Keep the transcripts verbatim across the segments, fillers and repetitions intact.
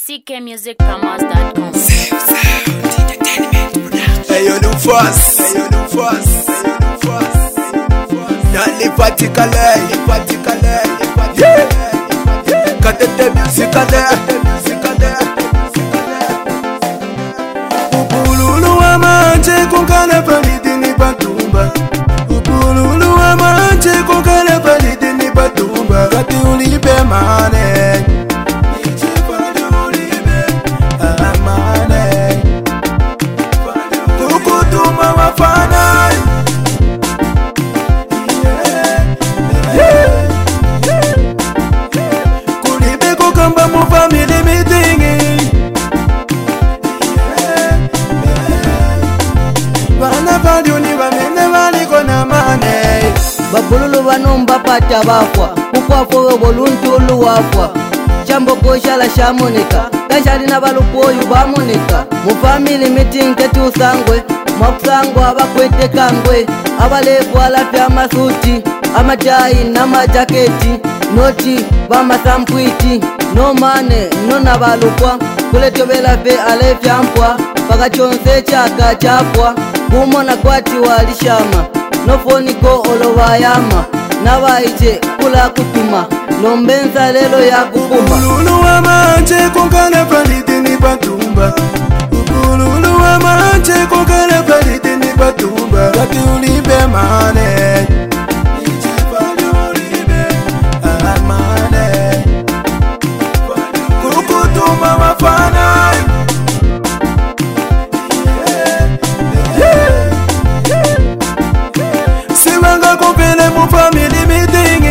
C K Music Promos dot com. Safe Sound Entertainment Production. Hey, you do fast. Hey, you do fast. Hey, you do fast. Don't live vertically. Live vertically. Live vertically. Got the music on there. Music on there. Upululu wa manje kunkana palidini batumba. Upululu wa manje kunkana palidini batumba. Kati ulibe mane. Babululu banomba pata bakwa kukwafo we boluntulu wakwa chambo koshala shamonika kashali na balupoyu bamonika mu family meeting ketusangwe mwakusangwa abakwete kangwe abalefu alafya amasuti amatai na majaketi noti bamasampwiti no mane nona balupwa kuletobela fe alefya mpwa pakachonse chaka chapwa kumona kwati walishama nofoniko olobayama nabaite kula kutuma nombenza lelo ya kupuma Upululu wa manje kunkana palidini batumba. Upululu wa manje kunkana palidini batumba. Kati ulibe mane. Ichifali ulibe amane. Kukutuma wafana. Simanga kupele mu family meeting.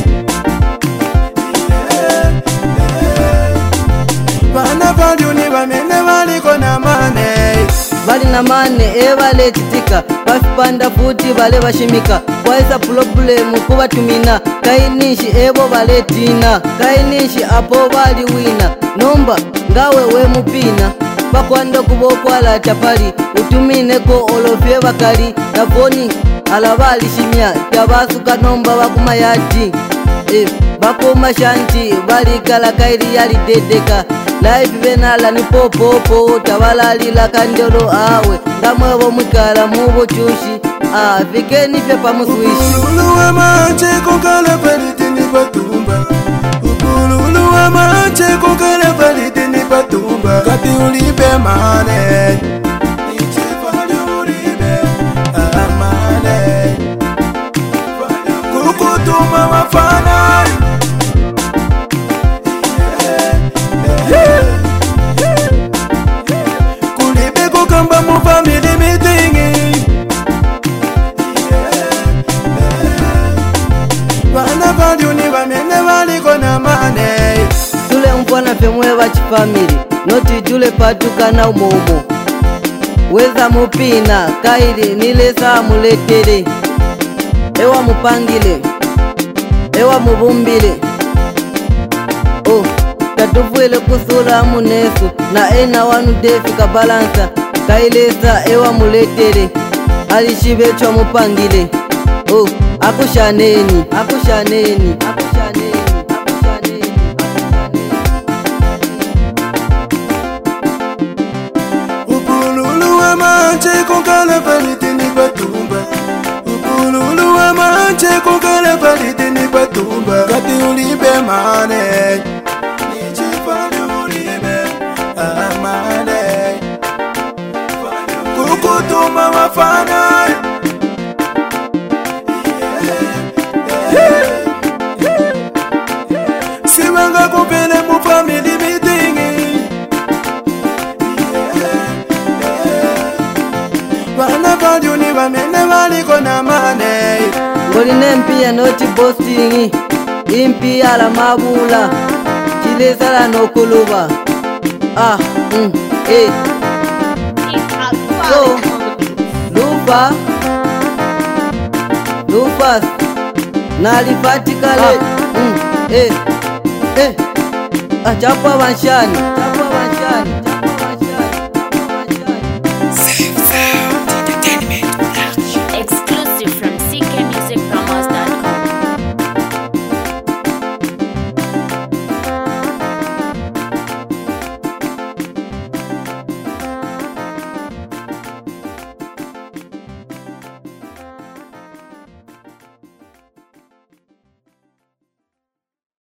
Bana baduni bamene baliko na mane. bali na mane ebale titika bafipanda futi bale bashimika kwaisa problemu kubatumina kainishi ebo bale tina kainishi apo bali wina nomba ngawe we mupina bakwanda kubokwala chapali utumineko olofye bakali nafoni alabali shimya tabasuka nomba bakumayati e, bakoma shanti balikala kairi yali dedeka life benala ni popopo tabalalila kanjolo awe ngamwebo mwikala mubo chushi afikeni fye pamuswishi Upululu wa manje kunkana palidini batumba. Upululu wa manje kunkana palidini batumba. Kati ulibe mane. Ichifali ulibe amane. Kukutuma wafana. Kulibe kukamba mu family meeting. Bana baduni bamene baliko na mane. tule mpwana femwe bachifamili noti tule patukana umomo weza mupina kairi nilesa muletere ewa mupangile ewa mubumbile oh tatuvwele kusula munesu na ena wanu defi kabalansa kailesa ewa muletere alishibechwa mupangile oh akushaneni akushaneni akushaneni akushaneni Upululu wa manje kunkana palidini batumba. Upululu wa manje kunkana palidini batumba. Kati ulibe mane. Ichifali ulibe amane. Kukutuma wafana. Simanga kupele mu family meeting. Bana baduni bamene baliko na mane. ngoline mpiya noti postingi impiya la mabula chilesala nokuluba ah mm, eh. So, lufa lufas nalifatikale ah. mm, eh. eh. achapwa banshani